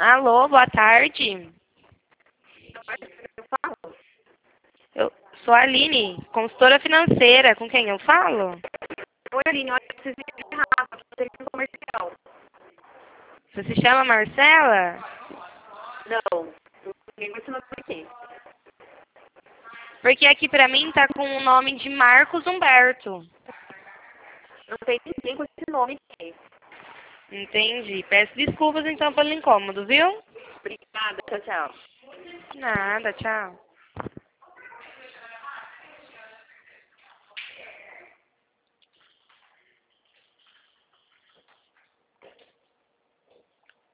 Alô, boa tarde. Eu sou a Aline, consultora financeira. Com quem eu falo? Oi, Aline, olha, vocês me erraram, vocês têm um comercial. Você se chama Marcela? Não, ninguém vai ensinar aqui. Porque aqui pra mim tá com o nome de Marcos Humberto. Não tem ninguém com esse nome aqui. Entendi. Peço desculpas então pelo incômodo, viu? Obrigada, tchau, tchau. Nada, tchau.